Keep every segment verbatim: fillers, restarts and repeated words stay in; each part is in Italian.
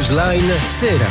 Newsline Sera.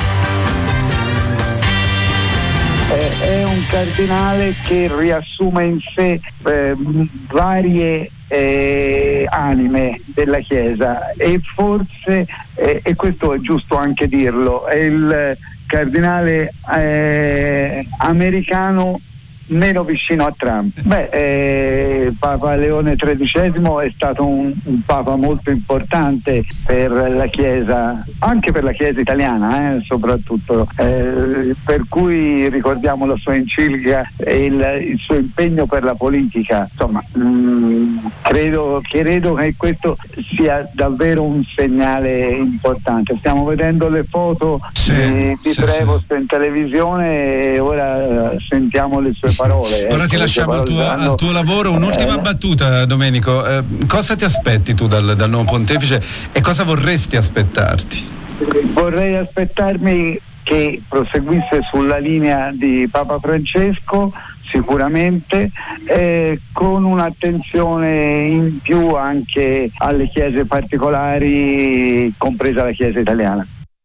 È un cardinale che riassume in sé eh, varie eh, anime della Chiesa e forse, eh, e questo è giusto anche dirlo, è il cardinale eh, americano meno vicino a Trump. Beh, eh, Papa Leone tredicesimo è stato un, un Papa molto importante per la Chiesa, anche per la Chiesa italiana, eh, soprattutto, eh, per cui ricordiamo la sua enciclica e il, il suo impegno per la politica. Insomma, mh, credo, credo che questo sia davvero un segnale importante. Stiamo vedendo le foto sì, di, di sì, Prevost sì. in televisione e ora sentiamo le sue parole. Ora ecco, ti lasciamo al tuo, saranno... al tuo lavoro. Un'ultima eh... battuta, Domenico. Eh, cosa ti aspetti tu dal, dal nuovo pontefice e cosa vorresti aspettarti? Vorrei aspettarmi che proseguisse sulla linea di Papa Francesco, sicuramente, eh, con un'attenzione in più anche alle chiese particolari, compresa la Chiesa italiana.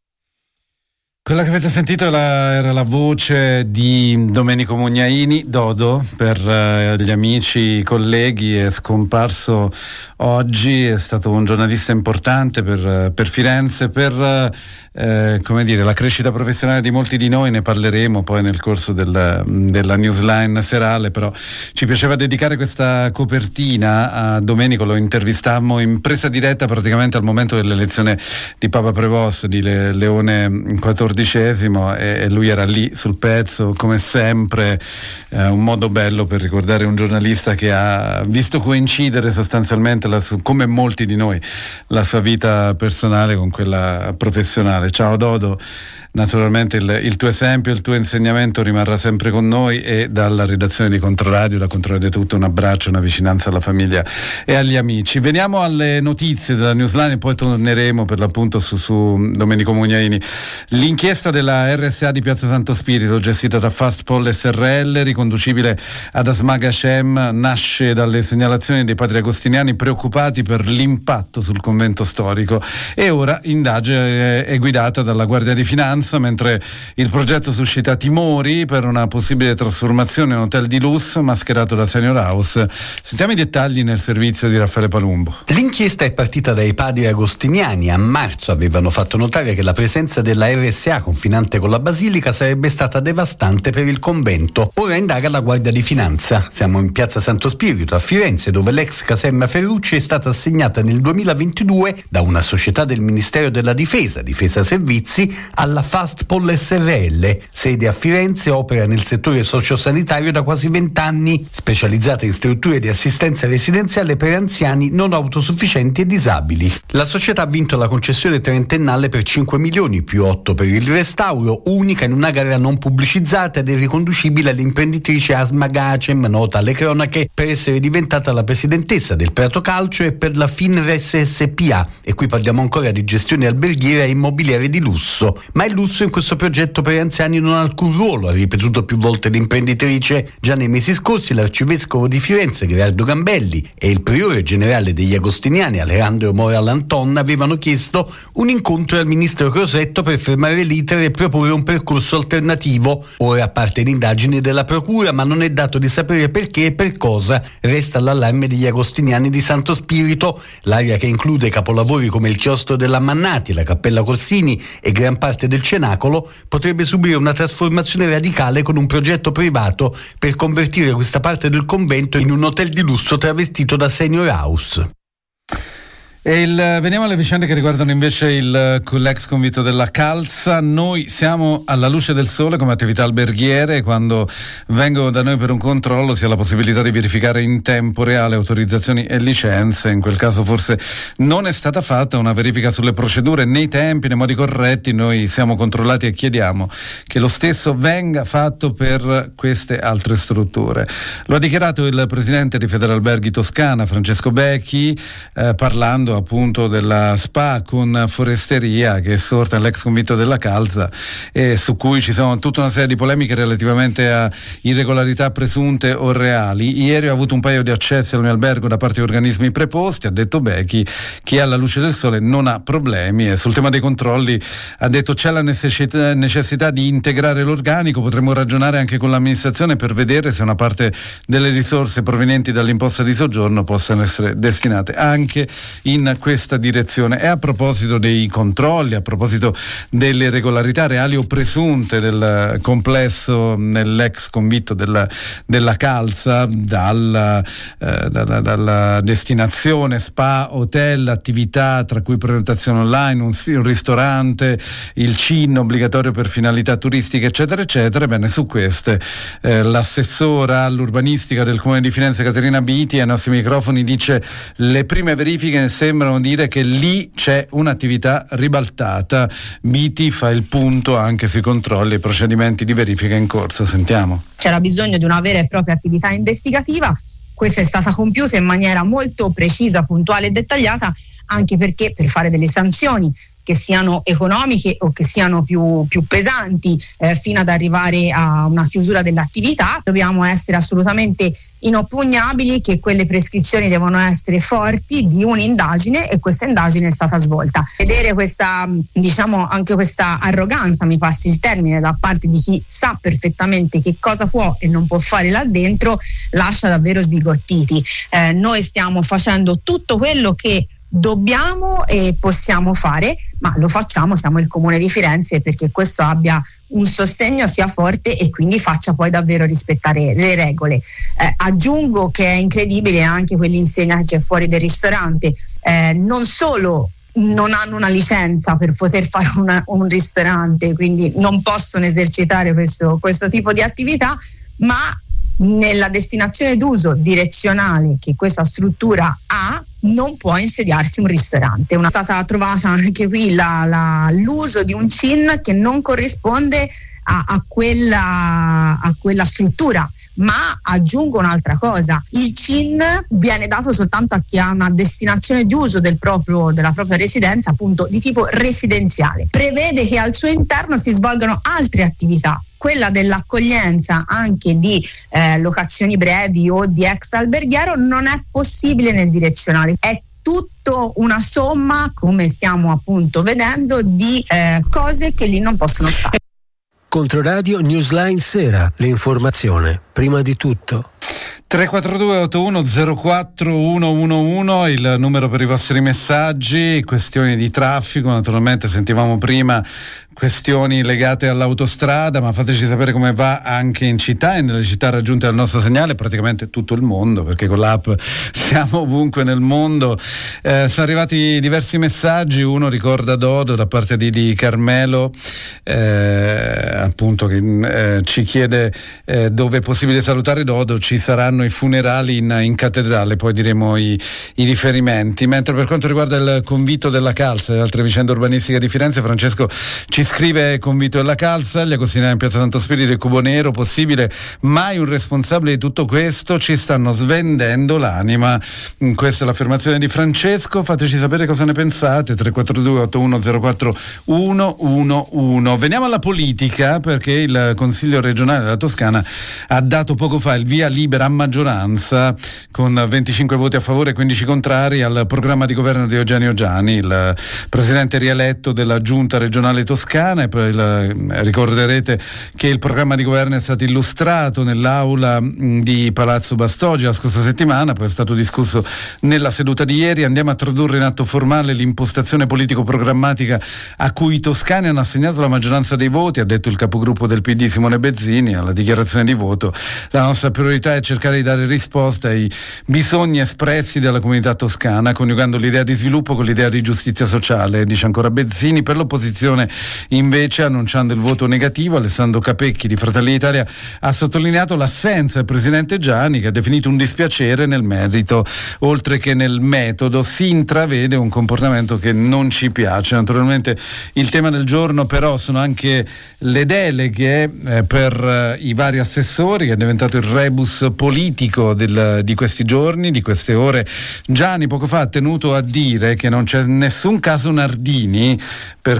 Quella che avete sentito era, era la voce di Domenico Mugnaini, Dodo, per eh, gli amici, i colleghi, è scomparso oggi, è stato un giornalista importante per, per Firenze, per eh, come dire, la crescita professionale di molti di noi, ne parleremo poi nel corso del, della newsline serale, però ci piaceva dedicare questa copertina a Domenico, lo intervistammo in presa diretta praticamente al momento dell'elezione di Papa Prevost, di Le, Leone quattordicesimo, e, e lui era lì sul pezzo, come sempre, eh, un modo bello per ricordare un giornalista che ha visto coincidere sostanzialmente, la su, come molti di noi, la sua vita personale con quella professionale. Ciao Dodo, naturalmente il, il tuo esempio, il tuo insegnamento rimarrà sempre con noi, e dalla redazione di Controradio, da Controradio Tutto, un abbraccio, una vicinanza alla famiglia e agli amici. Veniamo alle notizie della newsline e poi torneremo per l'appunto su, su Domenico Mugnaini. L'inchiesta della R S A di Piazza Santo Spirito, gestita da Fastpol S R L, riconducibile ad Asma Gashem, nasce dalle segnalazioni dei padri agostiniani preoccupati per l'impatto sul convento storico, e ora indagine è guidata dalla Guardia di Finanza, mentre il progetto suscita timori per una possibile trasformazione in hotel di lusso mascherato da senior house. Sentiamo i dettagli nel servizio di Raffaele Palumbo. L'inchiesta è partita dai padri agostiniani. A marzo avevano fatto notare che la presenza della R S A confinante con la Basilica sarebbe stata devastante per il convento. Ora indaga la Guardia di Finanza. Siamo in Piazza Santo Spirito a Firenze, dove l'ex caserma Ferrucci è stata assegnata nel duemilaventidue da una società del Ministero della Difesa, Difesa Servizi, alla Fastpol S R L. Sede a Firenze, opera nel settore sociosanitario da quasi vent'anni, specializzata in strutture di assistenza residenziale per anziani non autosufficienti e disabili. La società ha vinto la concessione trentennale per cinque milioni più otto per il restauro, unica in una gara non pubblicizzata ed è riconducibile all'imprenditrice Asma Gashem, nota alle cronache per essere diventata la presidentessa del Prato Calcio e per la Finres S P A, e qui parliamo ancora di gestione alberghiera e immobiliare di lusso. Ma il lusso in questo progetto per anziani non ha alcun ruolo, ha ripetuto più volte l'imprenditrice. Già nei mesi scorsi l'arcivescovo di Firenze, Gerardo Gambelli, e il priore generale degli agostiniani, Alejandro Moral Anton, avevano chiesto un incontro al ministro Crosetto per fermare l'iter e proporre un percorso alternativo. Ora parte l'indagine della procura, ma non è dato di sapere perché e per cosa. Resta l'allarme degli agostiniani di Santo Spirito. L'area, che include capolavori come il chiostro della Mannati, la Cappella Corsini e gran parte del cenacolo, potrebbe subire una trasformazione radicale con un progetto privato per convertire questa parte del convento in un hotel di lusso travestito da senior house. E il, veniamo alle vicende che riguardano invece il, l'ex convitto della Calza. Noi siamo alla luce del sole come attività alberghiere. Quando vengono da noi per un controllo si ha la possibilità di verificare in tempo reale autorizzazioni e licenze. In quel caso forse non è stata fatta una verifica sulle procedure nei tempi, nei modi corretti. Noi siamo controllati e chiediamo che lo stesso venga fatto per queste altre strutture. Lo ha dichiarato il presidente di Federalberghi Toscana, Francesco Becchi, eh, parlando caso appunto della SPA con Foresteria, che è sorta l'ex convitto della Calza e su cui ci sono tutta una serie di polemiche relativamente a irregolarità presunte o reali. Ieri ho avuto un paio di accessi al mio albergo da parte di organismi preposti, ha detto Becchi, che alla luce del sole non ha problemi, e sul tema dei controlli ha detto c'è la necessità, necessità di integrare l'organico, potremmo ragionare anche con l'amministrazione per vedere se una parte delle risorse provenienti dall'imposta di soggiorno possano essere destinate anche in questa direzione. E a proposito dei controlli, a proposito delle irregolarità reali o presunte del complesso nell'ex convitto della, della Calza, dalla, eh, dalla, dalla destinazione spa, hotel, attività tra cui prenotazione online, un, un ristorante, il C I N obbligatorio per finalità turistiche eccetera eccetera. Ebbene, su queste eh, l'assessora all'urbanistica del Comune di Firenze Caterina Biti ai nostri microfoni dice: le prime verifiche sembrano dire che lì c'è un'attività ribaltata. Biti fa il punto anche sui controlli e procedimenti di verifica in corso. Sentiamo. C'era bisogno di una vera e propria attività investigativa, questa è stata compiuta in maniera molto precisa, puntuale e dettagliata, anche perché per fare delle sanzioni che siano economiche o che siano più, più pesanti eh, fino ad arrivare a una chiusura dell'attività, dobbiamo essere assolutamente inoppugnabili che quelle prescrizioni devono essere forti di un'indagine, e questa indagine è stata svolta. Vedere questa, diciamo, anche questa arroganza, mi passi il termine, da parte di chi sa perfettamente che cosa può e non può fare là dentro, lascia davvero sbigottiti. Eh, noi stiamo facendo tutto quello che dobbiamo e possiamo fare, ma lo facciamo, siamo il Comune di Firenze, perché questo abbia un sostegno, sia forte e quindi faccia poi davvero rispettare le regole. Eh, aggiungo che è incredibile anche quell'insegna che c'è fuori del ristorante, eh, non solo non hanno una licenza per poter fare una, un ristorante, quindi non possono esercitare questo, questo tipo di attività, ma nella destinazione d'uso direzionale che questa struttura ha non può insediarsi un ristorante. È stata trovata anche qui la, la, l'uso di un C I N che non corrisponde a, a, quella, a quella struttura, ma aggiungo un'altra cosa: il C I N viene dato soltanto a chi ha una destinazione di uso del proprio, della propria residenza, appunto di tipo residenziale. Prevede che al suo interno si svolgano altre attività, quella dell'accoglienza anche di eh, locazioni brevi o di ex alberghiero non è possibile nel direzionale. È tutto una somma, come stiamo appunto vedendo, di eh, cose che lì non possono stare. Controradio Newsline Sera, l'informazione prima di tutto. tre quattro due otto uno zero quattro uno uno uno il numero per i vostri messaggi, questioni di traffico, naturalmente sentivamo prima questioni legate all'autostrada, ma fateci sapere come va anche in città e nelle città raggiunte dal nostro segnale, praticamente tutto il mondo, perché con l'app siamo ovunque nel mondo. Eh, sono arrivati diversi messaggi, uno ricorda Dodo da parte di, di Carmelo, eh, appunto che eh, ci chiede eh, dove è possibile salutare Dodo. Ci saranno i funerali in, in cattedrale, poi diremo i, i riferimenti. Mentre per quanto riguarda il convitto della Calza e altre vicende urbanistiche di Firenze, Francesco ci scrive: convitto della Calza, gli agostinari in piazza Santo Spirito e Cubo Nero, possibile mai un responsabile di tutto questo? Ci stanno svendendo l'anima. Questa è l'affermazione di Francesco, fateci sapere cosa ne pensate. Tre quattro due otto uno zero quattro uno uno uno. Veniamo alla politica, perché il Consiglio regionale della Toscana ha dato poco fa il via libera a maggioranza, con venticinque voti a favore e quindici contrari, al programma di governo di Eugenio Giani, il presidente rieletto della giunta regionale toscana. E poi il, ricorderete che il programma di governo è stato illustrato nell'aula di Palazzo Bastogi la scorsa settimana, poi è stato discusso nella seduta di ieri. Andiamo a tradurre in atto formale l'impostazione politico-programmatica a cui i toscani hanno assegnato la maggioranza dei voti, ha detto il capogruppo del P D Simone Bezzini alla dichiarazione di voto. La nostra priorità è cercare di dare risposta ai bisogni espressi dalla comunità toscana, coniugando l'idea di sviluppo con l'idea di giustizia sociale, dice ancora Bezzini. Per l'opposizione Invece, annunciando il voto negativo, Alessandro Capecchi di Fratelli d'Italia ha sottolineato l'assenza del presidente Gianni, che ha definito un dispiacere nel merito oltre che nel metodo. Si intravede un comportamento che non ci piace. Naturalmente il tema del giorno però sono anche le deleghe eh, per eh, i vari assessori, che è diventato il rebus politico del, di questi giorni, di queste ore. Gianni poco fa ha tenuto a dire che non c'è nessun caso Nardini, per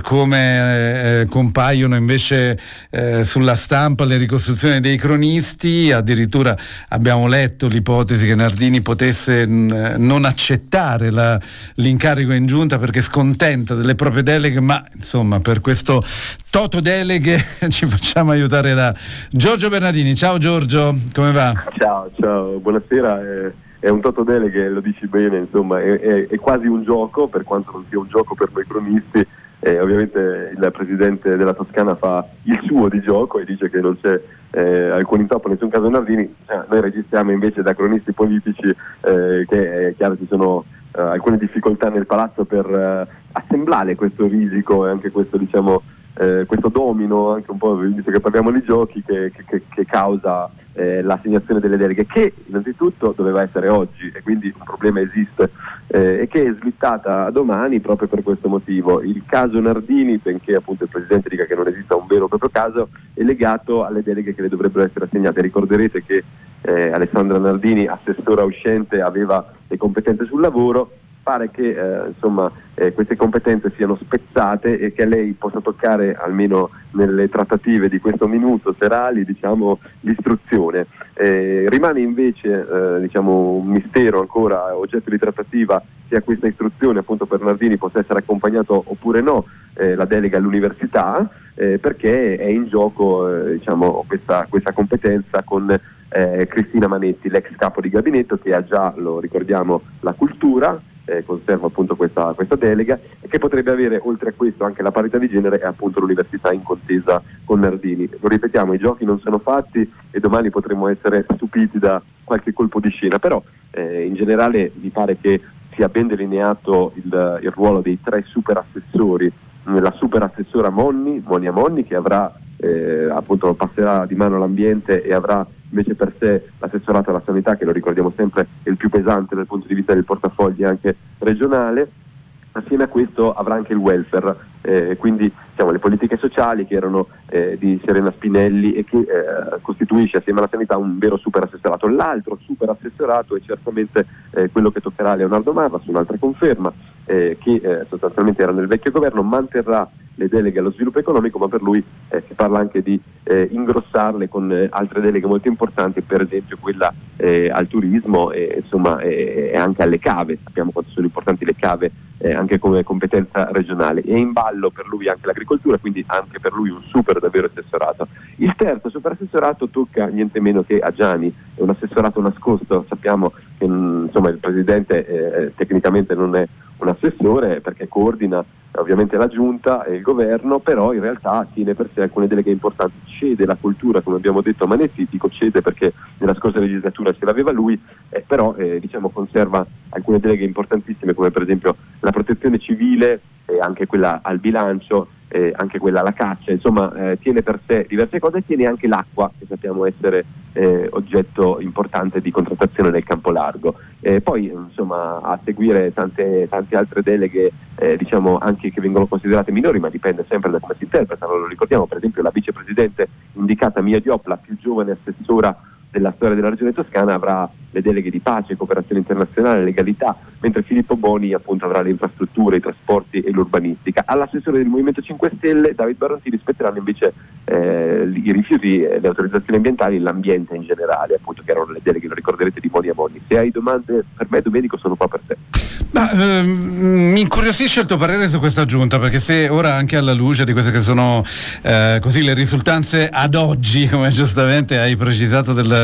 come eh, compaiono invece eh, sulla stampa le ricostruzioni dei cronisti. Addirittura abbiamo letto l'ipotesi che Nardini potesse mh, non accettare la, l'incarico in giunta perché scontenta delle proprie deleghe, ma insomma per questo toto deleghe ci facciamo aiutare da Giorgio Bernardini. Ciao Giorgio, come va? Ciao, ciao, buonasera. Eh, è un toto deleghe, lo dici bene, insomma, è, è, è quasi un gioco, per quanto non sia un gioco per noi cronisti. Eh, ovviamente il presidente della Toscana fa il suo di gioco e dice che non c'è eh, alcun intoppo, nessun caso Nardini. Eh, noi registriamo invece da cronisti politici eh, che è chiaro ci sono eh, alcune difficoltà nel palazzo per eh, assemblare questo risico e anche questo, diciamo, eh, questo domino, anche un po', visto che parliamo di giochi, che, che, che causa eh, l'assegnazione delle deleghe, che innanzitutto doveva essere oggi e quindi un problema esiste, eh, e che è slittata a domani proprio per questo motivo. Il caso Nardini, benché appunto il Presidente dica che non esista un vero e proprio caso, è legato alle deleghe che le dovrebbero essere assegnate. Ricorderete che eh, Alessandra Nardini, assessora uscente, aveva le competenze sul lavoro. Pare che eh, insomma eh, queste competenze siano spezzate e che a lei possa toccare, almeno nelle trattative di questo minuto serali, diciamo, l'istruzione. Eh, rimane invece eh, diciamo un mistero ancora oggetto di trattativa se a questa istruzione appunto per Nardini possa essere accompagnato oppure no eh, la delega all'università, eh, perché è in gioco eh, diciamo questa, questa competenza con eh, Cristina Manetti, l'ex capo di gabinetto, che ha già, lo ricordiamo, la cultura. Eh, conserva appunto questa, questa delega, e che potrebbe avere oltre a questo anche la parità di genere e appunto l'università in contesa con Nardini. Lo ripetiamo, i giochi non sono fatti e domani potremmo essere stupiti da qualche colpo di scena, però eh, in generale mi pare che sia ben delineato il, il ruolo dei tre super assessori. La super assessora Monni, Monia Monni, che avrà eh, appunto passerà di mano all'ambiente e avrà invece per sé l'assessorato alla sanità, che lo ricordiamo sempre è il più pesante dal punto di vista del portafogli anche regionale. Assieme a questo avrà anche il welfare, eh, quindi diciamo, le politiche sociali, che erano eh, di Serena Spinelli e che eh, costituisce assieme alla sanità un vero super assessorato. L'altro super assessorato è certamente eh, quello che toccherà a Leonardo Marra, su un'altra conferma, eh, che eh, sostanzialmente era nel vecchio governo, manterrà le deleghe allo sviluppo economico, ma per lui eh, si parla anche di eh, ingrossarle con eh, altre deleghe molto importanti, per esempio quella eh, al turismo e insomma e eh, anche alle cave. Sappiamo quanto sono importanti le cave eh, anche come competenza regionale. È in ballo per lui anche l'agricoltura, quindi anche per lui un super davvero assessorato. Il terzo super assessorato tocca niente meno che a Gianni, è un assessorato nascosto. Sappiamo che insomma il presidente eh, tecnicamente non è un assessore perché coordina ovviamente la giunta e il governo, però in realtà tiene per sé alcune deleghe importanti, cede la cultura, come abbiamo detto a Manetti. Dico cede perché nella scorsa legislatura ce l'aveva lui, eh, però eh, diciamo conserva alcune deleghe importantissime, come per esempio la protezione civile e anche quella al bilancio, eh, anche quella alla caccia, insomma eh, tiene per sé diverse cose, e tiene anche l'acqua, che sappiamo essere eh, oggetto importante di contrattazione nel campo largo. Eh, poi insomma a seguire tante, tante altre deleghe eh, diciamo anche che vengono considerate minori, ma dipende sempre da come si interpretano. Lo ricordiamo, per esempio la vicepresidente indicata Mia Diop, la più giovane assessora della storia della regione Toscana, avrà le deleghe di pace, cooperazione internazionale, legalità, mentre Filippo Boni appunto avrà le infrastrutture, i trasporti e l'urbanistica. All'assessore del Movimento cinque Stelle, David Barrontini, spetteranno invece eh, i rifiuti, le autorizzazioni ambientali e l'ambiente in generale, appunto, che erano le deleghe, lo ricorderete, di Monia Monni. Se hai domande per me, Domenico, sono qua per te. Ma, ehm, mi incuriosisce il tuo parere su questa giunta, perché se ora, anche alla luce di queste che sono eh, così le risultanze ad oggi, come giustamente hai precisato del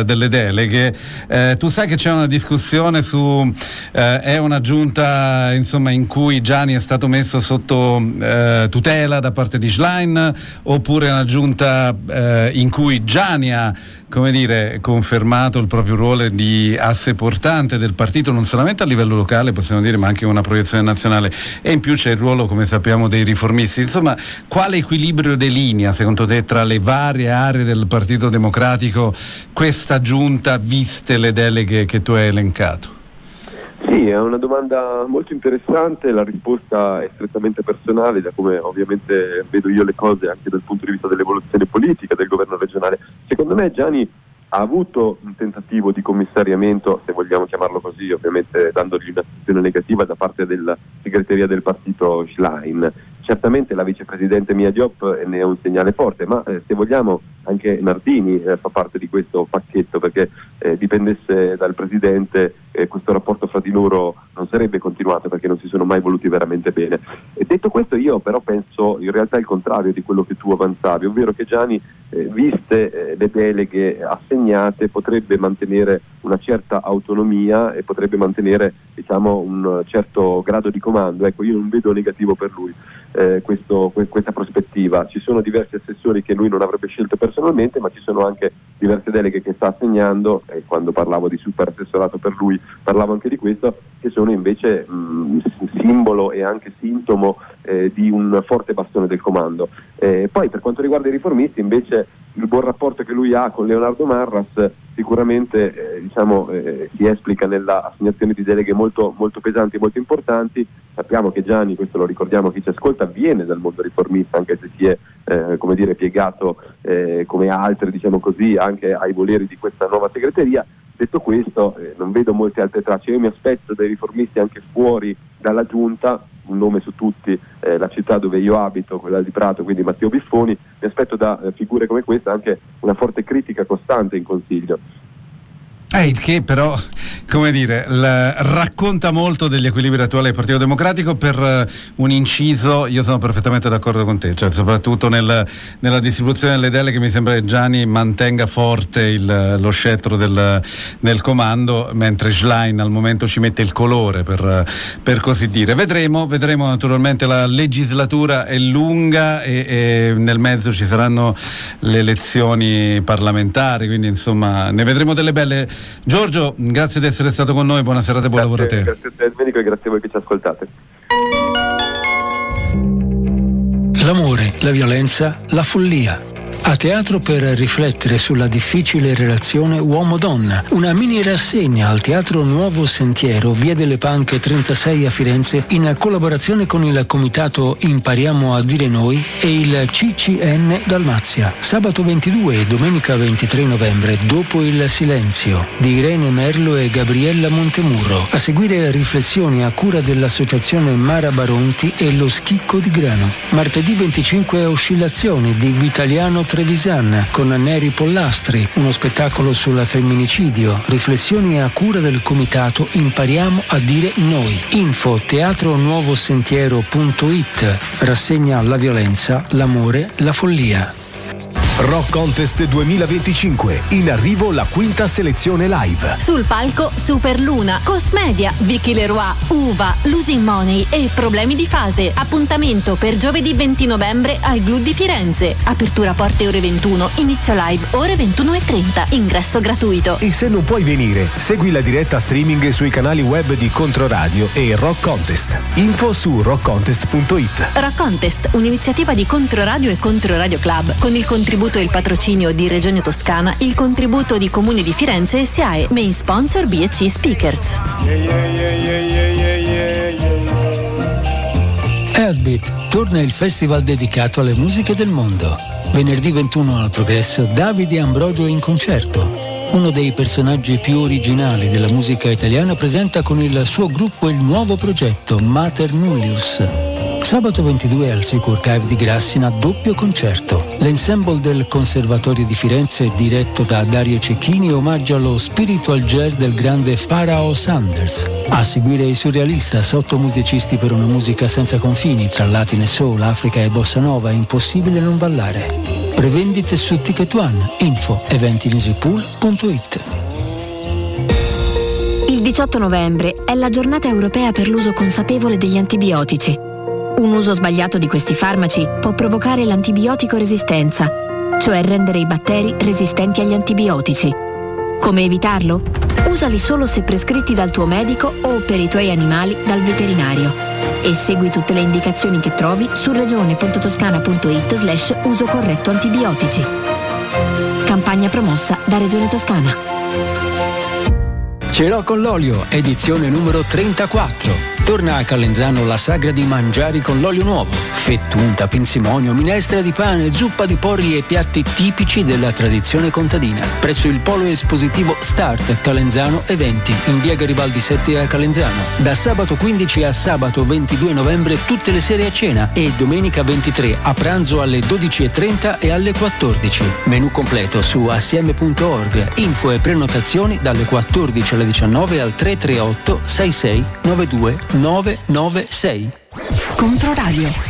del, delle deleghe. Eh, tu sai che c'è una discussione su eh, è una giunta insomma in cui Gianni è stato messo sotto eh, tutela da parte di Schlein, oppure una giunta eh, in cui Gianni ha, come dire, confermato il proprio ruolo di asse portante del partito, non solamente a livello locale, possiamo dire, ma anche una proiezione nazionale, e in più c'è il ruolo, come sappiamo, dei riformisti. Insomma, quale equilibrio delinea secondo te tra le varie aree del Partito Democratico questa giunta, viste le deleghe che tu hai elencato? Sì, è una domanda molto interessante, la risposta è strettamente personale, da come ovviamente vedo io le cose anche dal punto di vista dell'evoluzione politica del governo regionale. Secondo me Gianni ha avuto un tentativo di commissariamento, se vogliamo chiamarlo così, ovviamente dandogli una situazione negativa da parte della segreteria del partito Schlein. Certamente la vicepresidente Mia Diop ne è un segnale forte, ma eh, se vogliamo anche Nardini eh, fa parte di questo pacchetto, perché eh, dipendesse dal presidente eh, questo rapporto fra di loro non sarebbe continuato, perché non si sono mai voluti veramente bene. E detto questo, io però penso in realtà il contrario di quello che tu avanzavi, ovvero che Gianni, eh, viste eh, le deleghe assegnate, potrebbe mantenere una certa autonomia e potrebbe mantenere, diciamo, un certo grado di comando. Ecco, io non vedo negativo per lui eh, questo, que- questa prospettiva. Ci sono diversi assessori che lui non avrebbe scelto personalmente, ma ci sono anche diverse deleghe che sta assegnando, e quando parlavo di super assessorato per lui parlavo anche di questo, che sono invece mh, simbolo e anche sintomo eh, di un forte bastone del comando. Eh, poi per quanto riguarda i riformisti, invece, il buon rapporto che lui ha con Leonardo Marras sicuramente eh, diciamo, eh, si esplica nella assegnazione di deleghe molto, molto pesanti e molto importanti. Sappiamo che Gianni, questo lo ricordiamo a chi ci ascolta, viene dal mondo riformista, anche se si è eh, come dire, piegato eh, come altri, diciamo così, anche ai voleri di questa nuova segreteria. Detto questo, eh, non vedo molte altre tracce. Io mi aspetto dai riformisti anche fuori dalla giunta, un nome su tutti, eh, la città dove io abito, quella di Prato, quindi Matteo Biffoni, mi aspetto da eh, figure come questa anche una forte critica costante in Consiglio. Eh, il che però, come dire, l- racconta molto degli equilibri attuali del Partito Democratico. Per uh, un inciso, io sono perfettamente d'accordo con te, cioè soprattutto nel, nella distribuzione delle deleghe mi sembra che Gianni mantenga forte il, lo scettro del, del comando, mentre Schlein al momento ci mette il colore, per, per così dire. Vedremo, vedremo naturalmente, la legislatura è lunga e, e nel mezzo ci saranno le elezioni parlamentari, quindi insomma ne vedremo delle belle. Giorgio, grazie di essere stato con noi, buona serata e buon lavoro a te. Grazie a te Domenico e grazie a voi che ci ascoltate. L'amore, la violenza, la follia. A teatro per riflettere sulla difficile relazione uomo-donna. Una mini rassegna al Teatro Nuovo Sentiero, via delle Panche trentasei a Firenze, in collaborazione con il comitato Impariamo a dire noi e il C C N Dalmazia. Sabato ventidue e domenica ventitré novembre, Dopo il silenzio, di Irene Merlo e Gabriella Montemurro. A seguire riflessioni a cura dell'associazione Mara Baronti e Lo Schicco di Grano. Martedì venticinque, Oscillazioni di Vitaliano Trevisan con Neri Pollastri, uno spettacolo sul femminicidio, riflessioni a cura del comitato Impariamo a dire noi. Info teatro nuovo sentiero punto it, rassegna La violenza, l'amore, la follia. Rock Contest duemilaventicinque, in arrivo la quinta selezione live. Sul palco Superluna, Cosmedia, Vicky Leroy, Uva, Losing Money e Problemi di fase. Appuntamento per giovedì venti novembre al Glu di Firenze. Apertura porte ore ventuno, inizio live ore ventuno e trenta, ingresso gratuito. E se non puoi venire, segui la diretta streaming sui canali web di Controradio e Rock Contest. Info su rock contest punto it. Rock Contest, un'iniziativa di Controradio e Controradio Club, con il contributo e il patrocinio di Regione Toscana, il contributo di Comune di Firenze e S I A E, main sponsor B e C Speakers. Heartbeat, torna il festival dedicato alle musiche del mondo. Venerdì ventuno al Progresso, Davide Ambrogio in concerto. Uno dei personaggi più originali della musica italiana presenta con il suo gruppo il nuovo progetto Mater Nullius. Sabato ventidue al Sico Archive di Grassina, doppio concerto. L'ensemble del Conservatorio di Firenze, diretto da Dario Cecchini, omaggia lo spiritual jazz del grande Pharao Sanders. A seguire i Surrealistas, otto musicisti per una musica senza confini, tra Latin e Soul, Africa e Bossa Nova, impossibile non ballare. Prevendite su Ticket One, info eventi music pool punto it. Il diciotto novembre è la giornata europea per l'uso consapevole degli antibiotici. Un uso sbagliato di questi farmaci può provocare l'antibiotico resistenza, cioè rendere i batteri resistenti agli antibiotici. Come evitarlo? Usali solo se prescritti dal tuo medico o per i tuoi animali dal veterinario. E segui tutte le indicazioni che trovi su regione punto toscana punto it slash uso corretto antibiotici. Campagna promossa da Regione Toscana. Ce l'ho con l'olio, edizione numero trentaquattro. Torna a Calenzano la sagra di mangiari con l'olio nuovo. Fettunta, pinzimonio, minestra di pane, zuppa di porri e piatti tipici della tradizione contadina. Presso il polo espositivo Start Calenzano Eventi, in via Garibaldi sette a Calenzano. Da sabato quindici a sabato ventidue novembre tutte le sere a cena e domenica ventitré a pranzo alle dodici e trenta e alle quattordici. Menù completo su assieme punto org. Info e prenotazioni dalle quattordici alle diciannove al tre tre otto sei sei nove due nove nove sei. Controradio.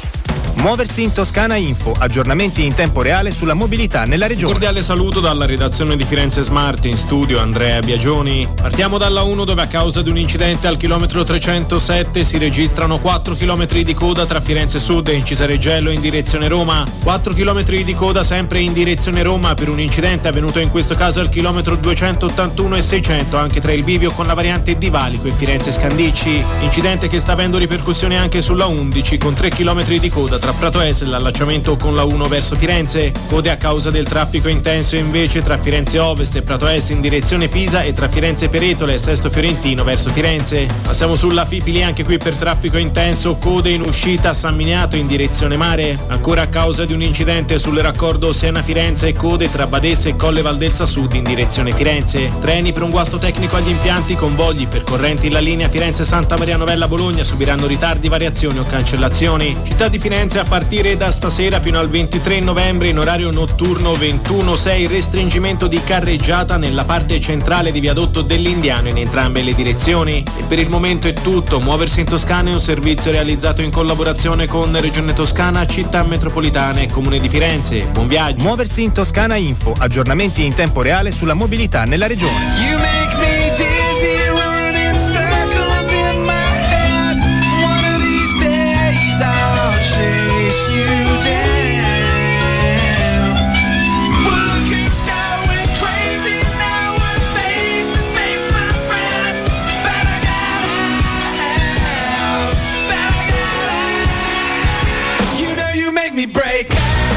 Muoversi in Toscana Info, aggiornamenti in tempo reale sulla mobilità nella regione. Cordiale saluto dalla redazione di Firenze Smart, in studio Andrea Biagioni. Partiamo dalla uno, dove a causa di un incidente al chilometro trecentosette si registrano quattro chilometri di coda tra Firenze Sud e Incisareggello in direzione Roma. quattro chilometri di coda sempre in direzione Roma per un incidente avvenuto in questo caso al chilometro duecentottantuno e seicento, anche tra il bivio con la variante di Valico e Firenze Scandicci. Incidente che sta avendo ripercussioni anche sulla undici, con tre chilometri di coda tra Prato Est e l'allacciamento con la uno verso Firenze. Code a causa del traffico intenso invece tra Firenze Ovest e Prato Est in direzione Pisa e tra Firenze Peretole e Sesto Fiorentino verso Firenze. Passiamo sulla Fipili, anche qui per traffico intenso, code in uscita a San Miniato in direzione mare. Ancora a causa di un incidente sul raccordo Siena-Firenze e code tra Badesse e Colle Valdelsa Sud in direzione Firenze. Treni per un guasto tecnico agli impianti, convogli percorrenti la linea Firenze-Santa Maria Novella-Bologna subiranno ritardi, variazioni o cancellazioni. Città di Firenze a partire da stasera fino al ventitré novembre in orario notturno ventuno sei, restringimento di carreggiata nella parte centrale di viadotto dell'Indiano in entrambe le direzioni. E per il momento è tutto. Muoversi in Toscana è un servizio realizzato in collaborazione con Regione Toscana, Città Metropolitana e Comune di Firenze. Buon viaggio. Muoversi in Toscana Info, aggiornamenti in tempo reale sulla mobilità nella regione. You make me dizzy, running circles in my head. One of these days I'll chase you down. Well, look who's going crazy now. We're face to face, my friend. Better get out, better get out. You know you make me break out.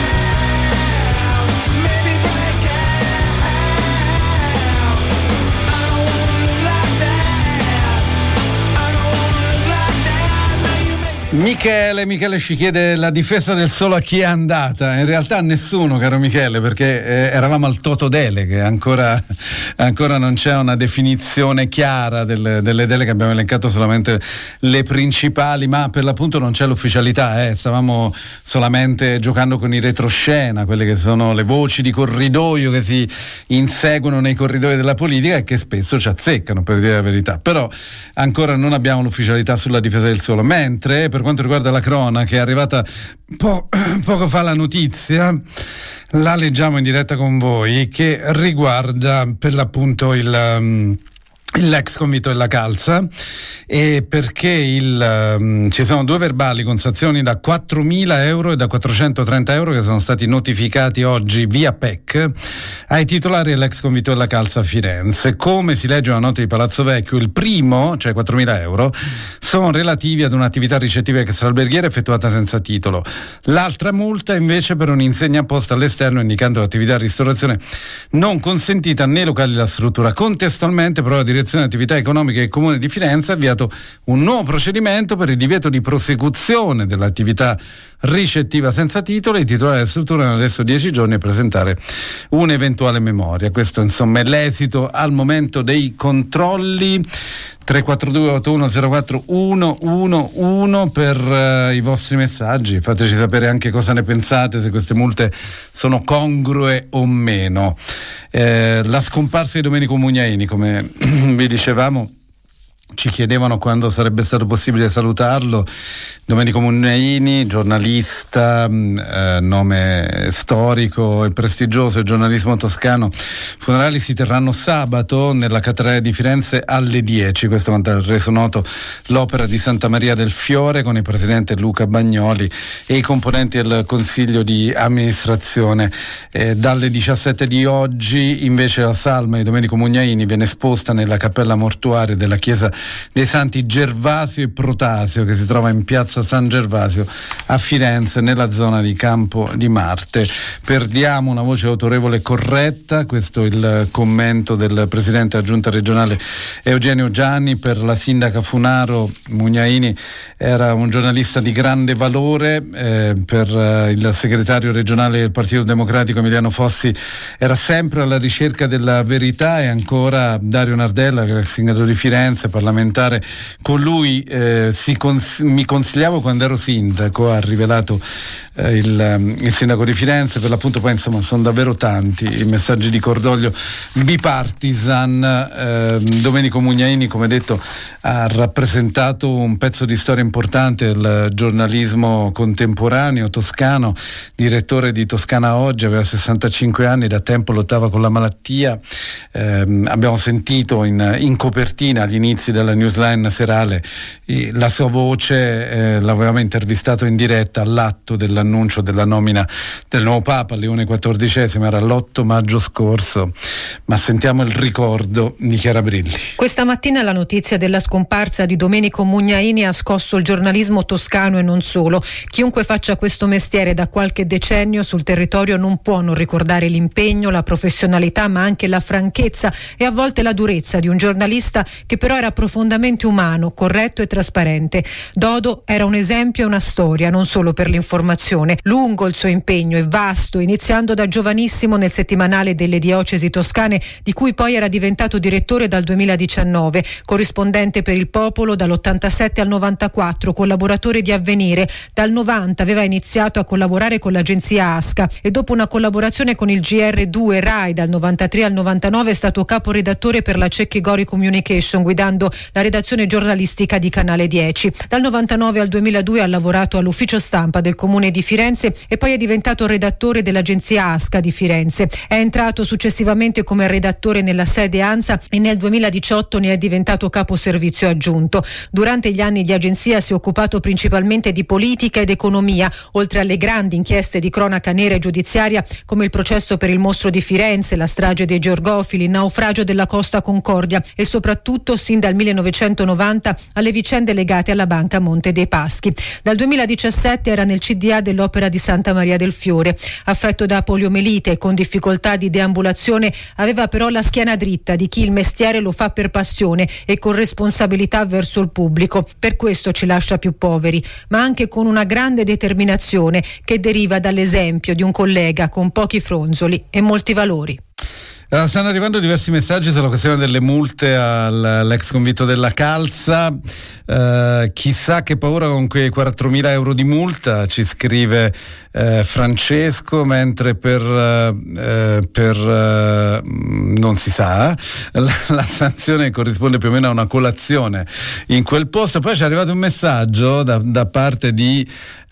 Michele, Michele ci chiede la difesa del solo a chi è andata. In realtà nessuno, caro Michele, perché eh, eravamo al toto deleghe, ancora, ancora non c'è una definizione chiara del, delle deleghe, abbiamo elencato solamente le principali, ma per l'appunto non c'è l'ufficialità, eh. stavamo solamente giocando con i retroscena, quelle che sono le voci di corridoio che si inseguono nei corridoi della politica e che spesso ci azzeccano, per dire la verità, però ancora non abbiamo l'ufficialità sulla difesa del solo, mentre per quanto riguarda la cronaca è arrivata po- poco fa la notizia, la leggiamo in diretta con voi, che riguarda per l'appunto il um, l'ex convitto della Calza, e perché il, um, ci sono due verbali con sanzioni da quattromila euro e da quattrocentotrenta euro che sono stati notificati oggi via P E C ai titolari dell'ex convitto della Calza a Firenze. Come si legge una nota di Palazzo Vecchio, il primo, cioè quattromila euro, sono relativi ad un'attività ricettiva extraalberghiera effettuata senza titolo. L'altra multa invece per un'insegna posta all'esterno indicando l'attività di ristorazione non consentita nei locali della struttura. Contestualmente però la direzione di attività economiche del Comune di Firenze ha avviato un nuovo procedimento per il divieto di prosecuzione dell'attività ricettiva senza titolo. I titolari della struttura hanno adesso dieci giorni a presentare un'eventuale memoria. Questo insomma è l'esito al momento dei controlli. tre quattro due otto uno zero quattro uno uno uno per uh, i vostri messaggi, fateci sapere anche cosa ne pensate, se queste multe sono congrue o meno. Eh, la scomparsa di Domenico Mugnaini, come vi dicevamo, ci chiedevano quando sarebbe stato possibile salutarlo. Domenico Mugnaini, giornalista, eh, nome storico e prestigioso, il giornalismo toscano. Funerali si terranno sabato nella cattedrale di Firenze alle dieci, questo quanto ha reso noto l'Opera di Santa Maria del Fiore, con il presidente Luca Bagnoli e i componenti del consiglio di amministrazione. Eh, dalle diciassette di oggi invece la salma di Domenico Mugnaini viene esposta nella cappella mortuaria della chiesa dei Santi Gervasio e Protasio, che si trova in piazza San Gervasio a Firenze, nella zona di Campo di Marte. Perdiamo una voce autorevole e corretta, questo è il commento del presidente della giunta regionale Eugenio Gianni. Per la sindaca Funaro, Mugnaini era un giornalista di grande valore, eh, per eh, il segretario regionale del Partito Democratico Emiliano Fossi era sempre alla ricerca della verità, e ancora Dario Nardella, che era il sindaco di Firenze, parlamentare, con lui eh, si cons- mi consigliavo quando ero sindaco, ha rivelato eh, il, il sindaco di Firenze. Per l'appunto poi insomma sono davvero tanti i messaggi di cordoglio bipartisan. eh, Domenico Mugnaini, come detto, ha rappresentato un pezzo di storia importante del giornalismo contemporaneo toscano, direttore di Toscana Oggi, aveva sessantacinque anni, da tempo lottava con la malattia. eh, abbiamo sentito in, in copertina agli inizi della newsline serale eh, la sua voce. eh, l'avevamo intervistato in diretta all'atto dell'annuncio della nomina del nuovo Papa Leone quattordicesimo, era l'otto maggio scorso, ma sentiamo il ricordo di Chiara Brilli. Questa mattina la notizia della scomparsa di Domenico Mugnaini ha scosso il giornalismo toscano e non solo. Chiunque faccia questo mestiere da qualche decennio sul territorio non può non ricordare l'impegno, la professionalità, ma anche la franchezza e a volte la durezza di un giornalista che però era profondamente umano, corretto e trasparente. Dodo era un esempio e una storia, non solo per l'informazione. Lungo il suo impegno e vasto, iniziando da giovanissimo nel settimanale delle diocesi toscane, di cui poi era diventato direttore dal duemiladiciannove, corrispondente per Il Popolo dall'ottantasette al novantaquattro, collaboratore di Avvenire. Dal novanta aveva iniziato a collaborare con l'agenzia Asca e dopo una collaborazione con il G R due Rai dal novantatré al novantanove è stato caporedattore per la Cecchi Gori Communication, guidando la redazione giornalistica di Canale dieci. Dal novantanove al duemiladue ha lavorato all'ufficio stampa del Comune di Firenze e poi è diventato redattore dell'agenzia Asca di Firenze. È entrato successivamente come redattore nella sede ANSA e nel duemiladiciotto ne è diventato capo servizio aggiunto. Durante gli anni di agenzia si è occupato principalmente di politica ed economia, oltre alle grandi inchieste di cronaca nera e giudiziaria come il processo per il mostro di Firenze, la strage dei Georgofili, il naufragio della Costa Concordia e soprattutto, sin dal millenovecentonovanta, alle vicende legate alla Banca Monte dei Paschi. Dal duemiladiciassette era nel C D A dell'Opera di Santa Maria del Fiore. Affetto da poliomelite e con difficoltà di deambulazione, aveva però la schiena dritta di chi il mestiere lo fa per passione e con responsabilità verso il pubblico. Per questo ci lascia più poveri, ma anche con una grande determinazione che deriva dall'esempio di un collega con pochi fronzoli e molti valori. Allora, stanno arrivando diversi messaggi sulla questione delle multe all'ex convitto della Calza. Eh, chissà che paura con quei quattromila euro di multa, ci scrive eh, Francesco, mentre per, eh, per eh, non si sa, la, la sanzione corrisponde più o meno a una colazione in quel posto. Poi ci è arrivato un messaggio da, da parte di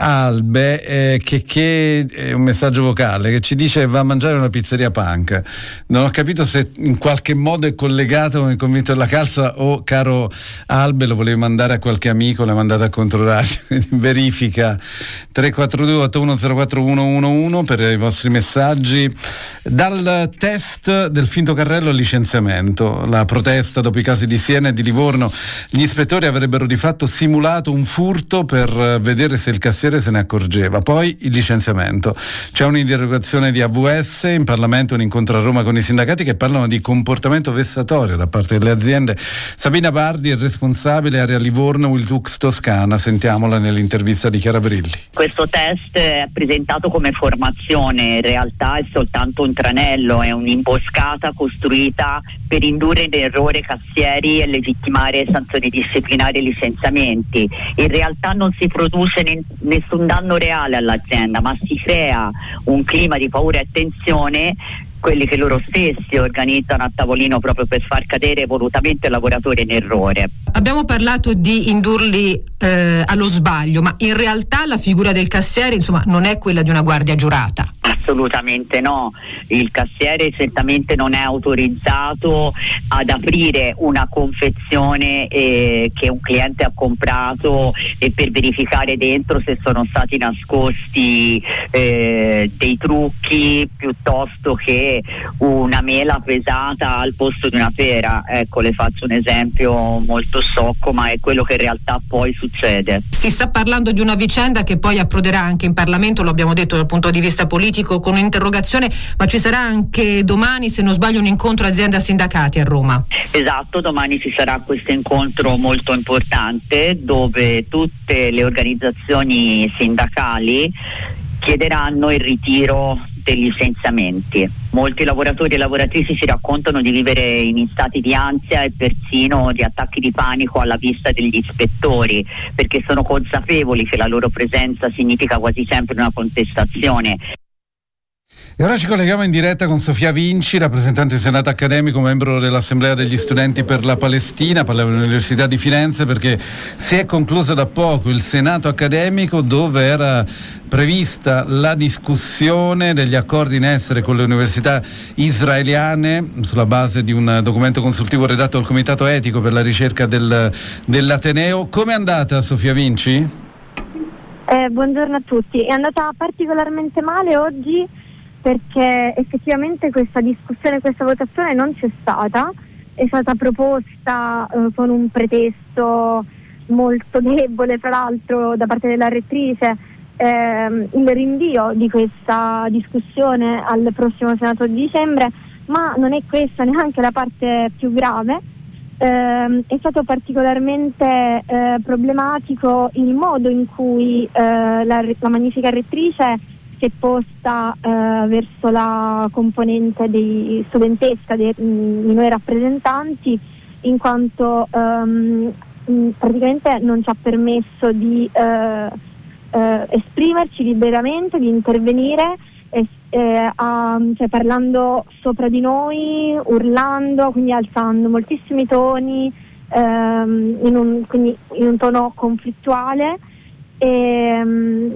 Albe, eh, che, che è un messaggio vocale che ci dice che va a mangiare una pizzeria punk. Non ho capito se in qualche modo è collegato con il convinto della Calza o, caro Albe, lo volevi mandare a qualche amico, l'hai mandato a Controradio. Verifica. Tre quattro due otto uno zero quattro uno uno uno per i vostri messaggi. Dal test del finto carrello al licenziamento, la protesta dopo i casi di Siena e di Livorno, gli ispettori avrebbero di fatto simulato un furto per vedere se il cassiere se ne accorgeva, poi il licenziamento. C'è un'interrogazione di A V S, in Parlamento un incontro a Roma con i sindacati che parlano di comportamento vessatorio da parte delle aziende. Sabina Bardi è responsabile area Livorno Wiltux Toscana, sentiamola nell'intervista di Chiara Brilli. Questo test è presentato come formazione, in realtà è soltanto un tranello, è un'imboscata costruita per indurre in errore cassieri e legittimare sanzioni disciplinari e licenziamenti. In realtà non si produce ne- nessun danno reale all'azienda, ma si crea un clima di paura e tensione, quelli che loro stessi organizzano a tavolino proprio per far cadere volutamente il lavoratore in errore. Abbiamo parlato di indurli eh, allo sbaglio, ma in realtà la figura del cassiere, insomma, non è quella di una guardia giurata. Assolutamente no, il cassiere certamente non è autorizzato ad aprire una confezione eh, che un cliente ha comprato e per verificare dentro se sono stati nascosti eh, dei trucchi piuttosto che una mela pesata al posto di una pera. Ecco, le faccio un esempio molto sciocco, ma è quello che in realtà poi succede. Si sta parlando di una vicenda che poi approderà anche in Parlamento, lo abbiamo detto dal punto di vista politico, con un'interrogazione, ma ci sarà anche domani, se non sbaglio, un incontro azienda-sindacati a Roma. Esatto, domani ci sarà questo incontro molto importante dove tutte le organizzazioni sindacali chiederanno il ritiro dei licenziamenti. Molti lavoratori e lavoratrici ci raccontano di vivere in stati di ansia e persino di attacchi di panico alla vista degli ispettori, perché sono consapevoli che la loro presenza significa quasi sempre una contestazione. E ora ci colleghiamo in diretta con Sofia Vinci, rappresentante del Senato accademico, membro dell'Assemblea degli Studenti per la Palestina. Parliamo dell'Università di Firenze perché si è concluso da poco il Senato accademico, dove era prevista la discussione degli accordi in essere con le università israeliane sulla base di un documento consultivo redatto dal Comitato Etico per la ricerca del, dell'Ateneo. Come è andata, Sofia Vinci? Eh, buongiorno a tutti. È andata particolarmente male oggi, perché effettivamente questa discussione, questa votazione non c'è stata, è stata proposta eh, con un pretesto molto debole, tra l'altro da parte della rettrice, ehm, il rinvio di questa discussione al prossimo Senato di dicembre, ma non è questa neanche la parte più grave. Eh, è stato particolarmente eh, problematico il modo in cui eh, la, la magnifica rettrice si è posta eh, verso la componente dei studentesca dei, di noi rappresentanti, in quanto ehm, praticamente non ci ha permesso di eh, eh, esprimerci liberamente, di intervenire, eh, eh, a, cioè parlando sopra di noi, urlando, quindi alzando moltissimi toni, ehm, in, un, quindi in un tono conflittuale. E,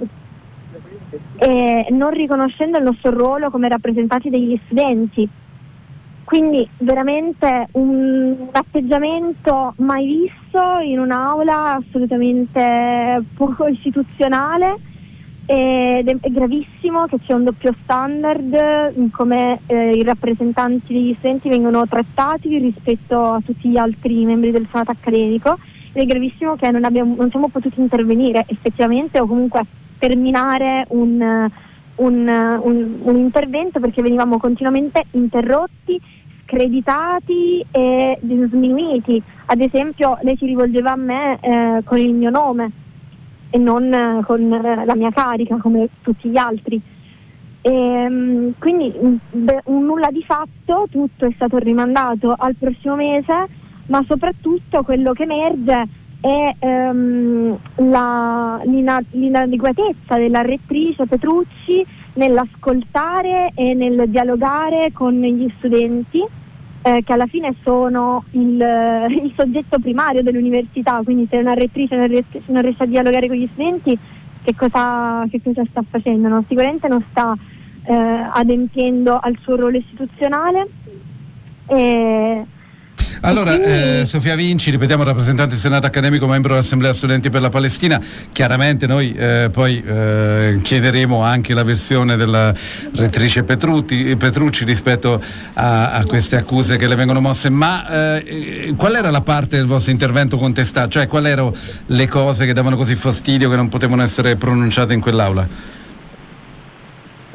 e non riconoscendo il nostro ruolo come rappresentanti degli studenti. Quindi veramente un, un atteggiamento mai visto in un'aula assolutamente poco istituzionale, ed è, è gravissimo che c'è un doppio standard in come eh, i rappresentanti degli studenti vengono trattati rispetto a tutti gli altri membri del Senato accademico, ed è gravissimo che non, abbiamo, non siamo potuti intervenire effettivamente o comunque terminare un, un, un, un intervento, perché venivamo continuamente interrotti, screditati e sminuiti. Ad esempio lei si rivolgeva a me eh, con il mio nome e non eh, con la mia carica come tutti gli altri, e, quindi beh, un nulla di fatto, tutto è stato rimandato al prossimo mese, ma soprattutto quello che emerge è ehm, la, l'ina, l'inadeguatezza della rettrice Petrucci nell'ascoltare e nel dialogare con gli studenti, eh, che alla fine sono il, il soggetto primario dell'università. Quindi se una rettrice non riesce, non riesce a dialogare con gli studenti, che cosa, che cosa sta facendo? No? Sicuramente non sta eh, adempiendo al suo ruolo istituzionale. E, Allora, eh, Sofia Vinci, ripetiamo, rappresentante del Senato accademico, membro dell'Assemblea Studenti per la Palestina. Chiaramente noi eh, poi eh, chiederemo anche la versione della rettrice Petrucci, Petrucci rispetto a, a queste accuse che le vengono mosse, ma eh, qual era la parte del vostro intervento contestato? Cioè, quali erano le cose che davano così fastidio che non potevano essere pronunciate in quell'aula?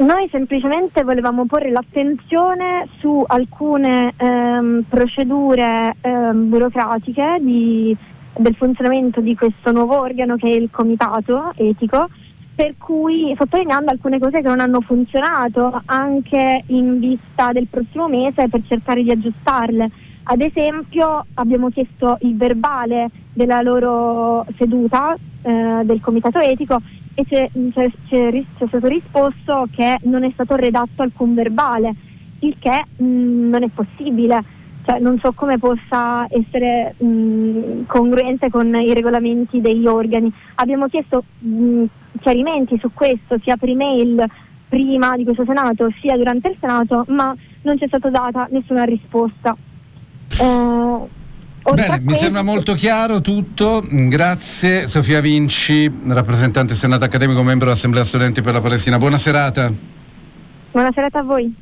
Noi semplicemente volevamo porre l'attenzione su alcune ehm, procedure ehm, burocratiche di, del funzionamento di questo nuovo organo che è il comitato etico, per cui sottolineando alcune cose che non hanno funzionato anche in vista del prossimo mese per cercare di aggiustarle. Ad esempio abbiamo chiesto il verbale della loro seduta eh, del comitato etico e c'è, c'è, c'è, c'è stato risposto che non è stato redatto alcun verbale, il che mh, non è possibile, cioè non so come possa essere mh, congruente con i regolamenti degli organi. Abbiamo chiesto mh, chiarimenti su questo sia per email prima di questo Senato sia durante il Senato, ma non c'è stata data nessuna risposta. Eh, Bene, mi sembra molto chiaro tutto, grazie. Sofia Vinci, rappresentante Senato accademico, membro dell'Assemblea Studenti per la Palestina. Buona serata. Buona serata a voi.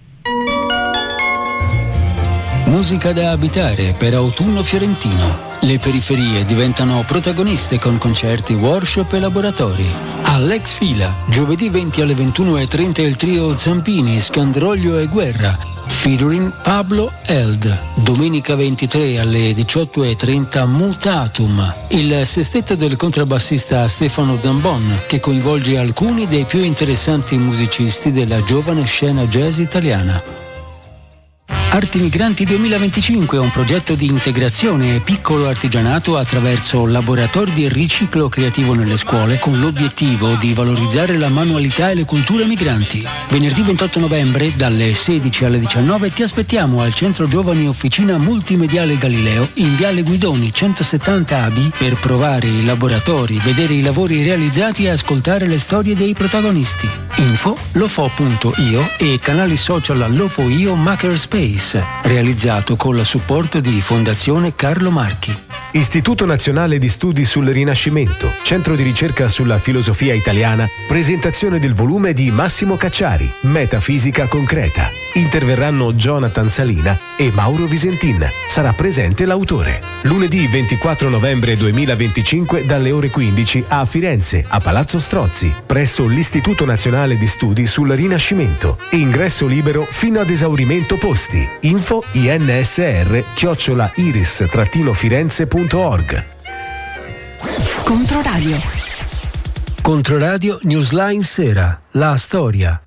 Musica da abitare per autunno fiorentino. Le periferie diventano protagoniste con concerti, workshop e laboratori. All'Ex Fila, giovedì venti alle ventuno e trenta il trio Zampini, Scandroglio e Guerra, featuring Pablo Eld. Domenica ventitré alle diciotto e trenta Mutatum, il sestetto del contrabbassista Stefano Zambon, che coinvolge alcuni dei più interessanti musicisti della giovane scena jazz italiana. Arti Migranti duemilaventicinque è un progetto di integrazione e piccolo artigianato attraverso laboratori di riciclo creativo nelle scuole con l'obiettivo di valorizzare la manualità e le culture migranti. Venerdì ventotto novembre dalle sedici alle diciannove ti aspettiamo al Centro Giovani Officina Multimediale Galileo in Viale Guidoni centosettanta A B per provare i laboratori, vedere i lavori realizzati e ascoltare le storie dei protagonisti. Info lofo punto io e canali social LofoIo Makerspace, realizzato con il supporto di Fondazione Carlo Marchi. Istituto Nazionale di Studi sul Rinascimento, centro di ricerca sulla filosofia italiana, presentazione del volume di Massimo Cacciari, Metafisica concreta. Interverranno Jonathan Salina e Mauro Visentin. Sarà presente l'autore. Lunedì ventiquattro novembre duemilaventicinque dalle ore quindici a Firenze, a Palazzo Strozzi, presso l'Istituto Nazionale di Studi sul Rinascimento. Ingresso libero fino ad esaurimento posti. Info insr chiocciola iris trattino firenze punto org. Controradio. Controradio Newsline Sera. La storia.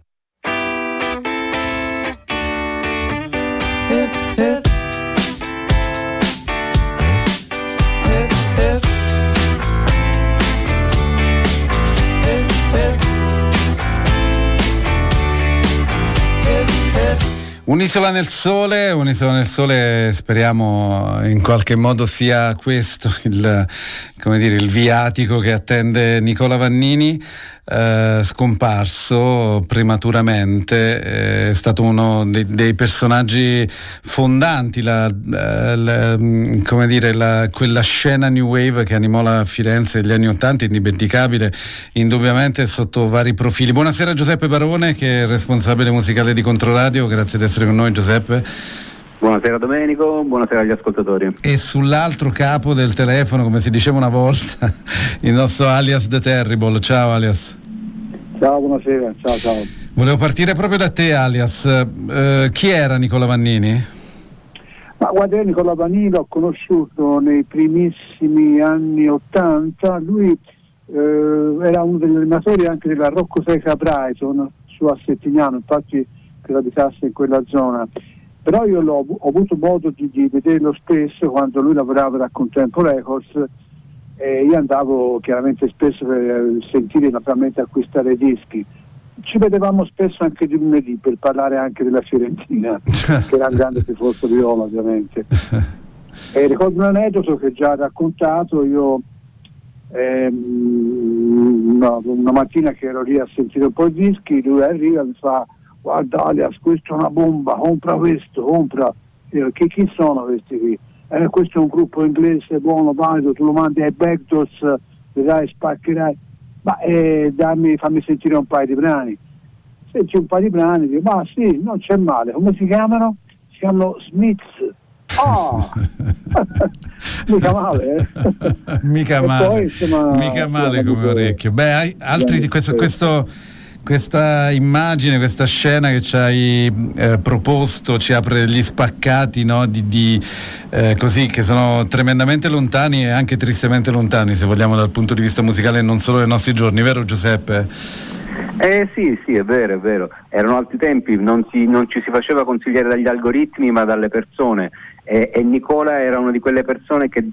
Un'isola nel sole, un'isola nel sole, speriamo in qualche modo sia questo il, come dire, il viatico che attende Nicola Vannini, eh, scomparso prematuramente, eh, è stato uno dei, dei personaggi fondanti, la, la, come dire, la, quella scena new wave che animò la Firenze degli anni Ottanta, indimenticabile indubbiamente sotto vari profili. Buonasera Giuseppe Barone, che è responsabile musicale di Controradio, grazie di essere con noi Giuseppe. Buonasera Domenico, buonasera agli ascoltatori. E sull'altro capo del telefono, come si diceva una volta, il nostro alias The Terrible. Ciao alias. Ciao, buonasera, ciao ciao. Volevo partire proprio da te alias. Eh, chi era Nicola Vannini? Ma guarda, io Nicola Vannini l'ho conosciuto nei primissimi anni Ottanta. Lui eh, era uno degli animatori anche della Rocco Seca Brighton su a Settignano, infatti che abitasse in quella zona. Però io l'ho, ho avuto modo di, di vederlo spesso quando lui lavorava da Contempo Records, e io andavo chiaramente spesso per sentire, naturalmente acquistare dischi. Ci vedevamo spesso anche di lunedì per parlare anche della Fiorentina, che era un grande tifoso viola ovviamente. E ricordo un aneddoto che già raccontato, io ehm, no, una mattina che ero lì a sentire un po' i dischi, lui arriva e mi fa: guarda alias, questa è una bomba, compra questo, compra. Io, chi, chi sono questi qui? Eh, questo è un gruppo inglese buono, valido, tu lo mandi ai Backdoors, vedrai, spaccherai. Ma eh, dammi, fammi sentire un paio di brani. Senti un paio di brani, dico, ma sì, non c'è male. Come si chiamano? Si chiamano Smiths. Oh! Mica male, eh? Mica E male, poi, insomma, mica male come orecchio. Beh, hai altri di questo, questo questa immagine, questa scena che ci hai eh, proposto ci apre gli spaccati, no? di, di eh, così, che sono tremendamente lontani e anche tristemente lontani, se vogliamo, dal punto di vista musicale, non solo nei nostri giorni, vero Giuseppe? Eh sì, sì, è vero, è vero. Erano altri tempi, non, si, non ci si faceva consigliare dagli algoritmi ma dalle persone, e, e Nicola era una di quelle persone che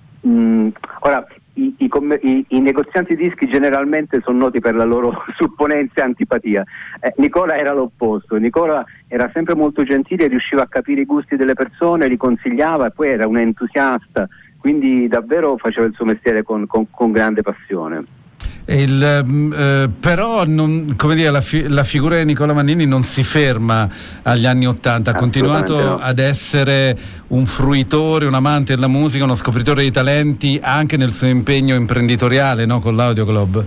mh, ora i, i, i, i negozianti dischi generalmente sono noti per la loro supponenza e antipatia. eh, Nicola era l'opposto. Nicola era sempre molto gentile, riusciva a capire i gusti delle persone, li consigliava e poi era un entusiasta, quindi davvero faceva il suo mestiere con, con, con grande passione. Il, eh, però non, come dire, la, fi- la figura di Nicola Mannini non si ferma agli anni Ottanta, ha continuato no. ad essere un fruitore, un amante della musica, uno scopritore di talenti anche nel suo impegno imprenditoriale, no? Con l'Audio Club.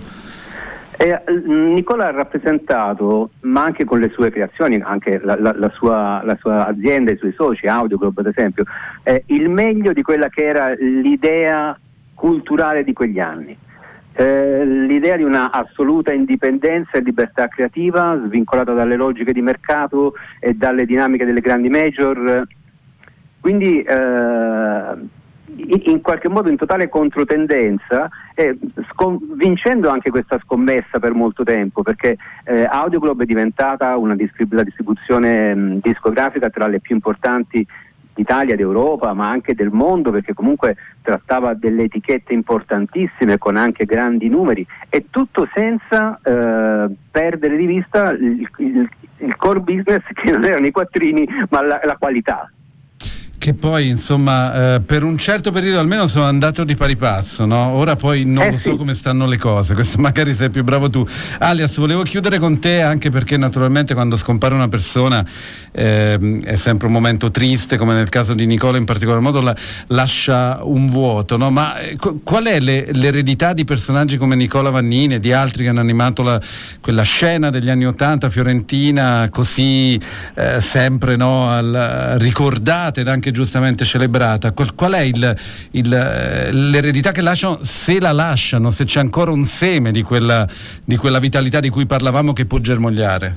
Eh, Nicola ha rappresentato, ma anche con le sue creazioni, anche la, la, la, sua, la sua azienda, i suoi soci, Audio Club ad esempio, eh, il meglio di quella che era l'idea culturale di quegli anni. Eh, l'idea di una assoluta indipendenza e libertà creativa svincolata dalle logiche di mercato e dalle dinamiche delle grandi major, quindi eh, in qualche modo in totale controtendenza, eh, scon- vincendo anche questa scommessa per molto tempo, perché eh, Audio Club è diventata una distrib- la distribuzione mh, discografica tra le più importanti d'Italia, d'Europa, ma anche del mondo, perché comunque trattava delle etichette importantissime con anche grandi numeri, e tutto senza eh, perdere di vista il, il, il core business, che non erano i quattrini ma la, la qualità. Che poi insomma eh, per un certo periodo almeno sono andato di pari passo, no? Ora poi non eh lo sì. so come stanno le cose, questo magari sei più bravo tu. Alias, volevo chiudere con te anche perché naturalmente quando scompare una persona eh, è sempre un momento triste, come nel caso di Nicola in particolar modo, la, lascia un vuoto, no? Ma eh, qual è le, l'eredità di personaggi come Nicola Mannini e di altri che hanno animato la, quella scena degli anni Ottanta fiorentina così eh, sempre, no, al, ricordate ed anche giustamente celebrata? Qual, qual è il, il, l'eredità che lasciano, se la lasciano, se c'è ancora un seme di quella, di quella vitalità di cui parlavamo che può germogliare?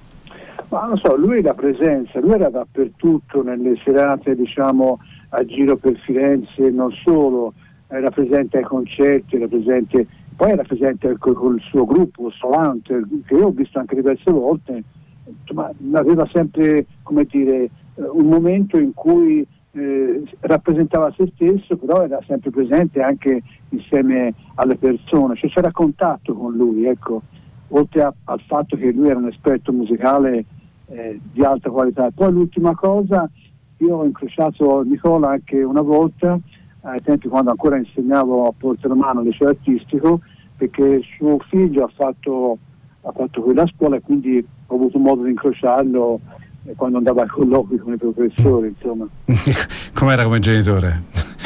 Ma non so, lui la presenza, lui era dappertutto nelle serate, diciamo, a giro per Firenze, non solo, era presente ai concerti, era presente, poi era presente col, col suo gruppo Solante, che io ho visto anche diverse volte, ma aveva sempre, come dire, un momento in cui eh, rappresentava se stesso, però era sempre presente anche insieme alle persone, cioè c'era contatto con lui, ecco, oltre a, al fatto che lui era un esperto musicale eh, di alta qualità. Poi l'ultima cosa, io ho incrociato Nicola anche una volta ai tempi quando ancora insegnavo a Porto Romano al liceo artistico, perché suo figlio ha fatto, ha fatto quella scuola e quindi ho avuto modo di incrociarlo quando andava ai colloqui con i professori, insomma. Com'era come genitore?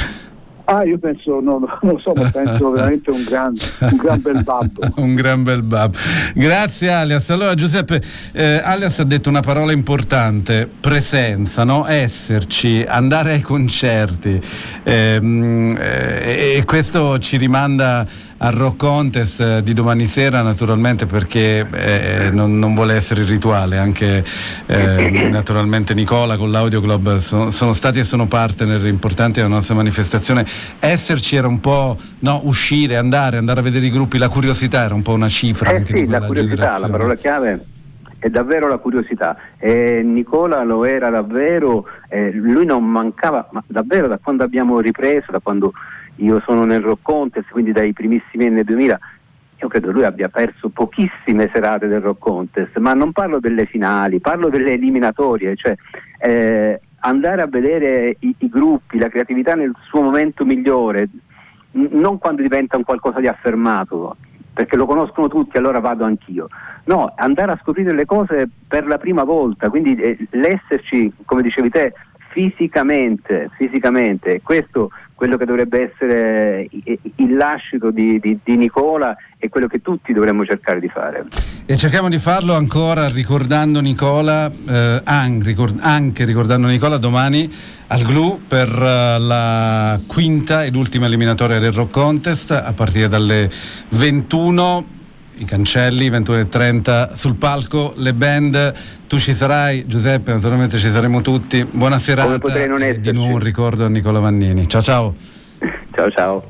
Ah, io penso, no, non lo so, ma penso veramente un gran, un gran bel babbo. Un gran bel babbo. Grazie Alias. Allora Giuseppe, eh, Alias ha detto una parola importante, presenza, no? Esserci, andare ai concerti, ehm, eh, e questo ci rimanda al Rock Contest di domani sera, naturalmente, perché eh, non, non vuole essere rituale. Anche eh, naturalmente Nicola con l'Audio Club sono, sono stati e sono partner importanti della nostra manifestazione. Esserci era un po', no, uscire, andare, andare a vedere i gruppi, la curiosità era un po' una cifra. Eh anche sì, di quella la curiosità, generazione. la parola chiave è davvero la curiosità, e Nicola lo era davvero, eh, lui non mancava, ma davvero da quando abbiamo ripreso, da quando io sono nel Rock Contest, quindi dai primissimi anni duemila, io credo lui abbia perso pochissime serate del Rock Contest, ma non parlo delle finali, parlo delle eliminatorie, cioè eh, andare a vedere i, i gruppi, la creatività nel suo momento migliore, n- non quando diventa un qualcosa di affermato, perché lo conoscono tutti, allora vado anch'io. No, andare a scoprire le cose per la prima volta, quindi eh, l'esserci, come dicevi te, fisicamente, fisicamente, questo quello che dovrebbe essere il lascito di, di, di Nicola e quello che tutti dovremmo cercare di fare. E cerchiamo di farlo ancora ricordando Nicola, eh, anche, ricord- anche ricordando Nicola domani al Glu per uh, la quinta ed ultima eliminatoria del Rock Contest a partire dalle ventuno. i cancelli, ventuno e trenta sul palco, le band, tu ci sarai, Giuseppe, naturalmente ci saremo tutti. Buona serata. Come potrei non e di nuovo un ricordo a Nicola Vannini. Ciao ciao. Ciao ciao.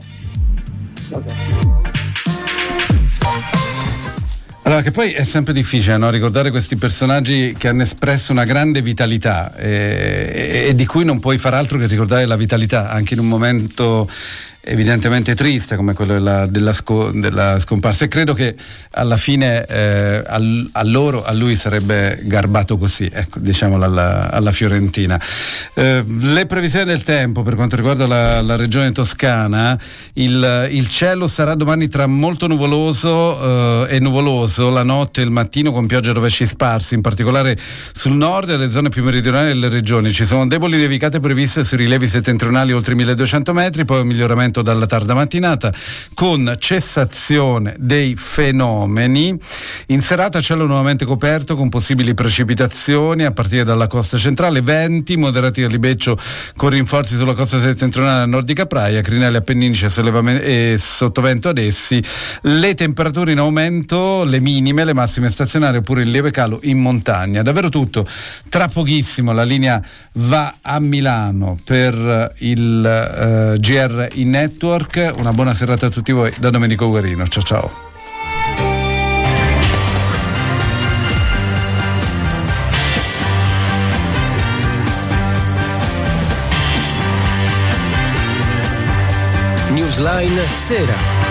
Allora, che poi è sempre difficile, no? Ricordare questi personaggi che hanno espresso una grande vitalità e, e, e di cui non puoi far altro che ricordare la vitalità anche in un momento evidentemente triste come quello della, della, sco, della scomparsa, e credo che alla fine eh, al, a loro, a lui sarebbe garbato così, ecco, diciamolo alla, alla fiorentina. Eh, le previsioni del tempo per quanto riguarda la, la regione toscana: il, il cielo sarà domani tra molto nuvoloso eh, e nuvoloso la notte e il mattino, con piogge e rovesci sparsi, in particolare sul nord e le zone più meridionali delle regioni. Ci sono deboli nevicate previste sui rilevi settentrionali oltre i milleduecento metri, poi un miglioramento dalla tarda mattinata con cessazione dei fenomeni. In serata cielo nuovamente coperto con possibili precipitazioni a partire dalla costa centrale, venti moderati a libeccio con rinforzi sulla costa settentrionale a nord di Capraia, crinali appenninici e sottovento ad essi. Le temperature in aumento, le minime, le massime stazionarie, oppure in lieve calo in montagna. Davvero tutto. Tra pochissimo la linea va a Milano per il uh, G R in Network. Una buona serata a tutti voi da Domenico Guarino. Ciao ciao. Newsline Sera.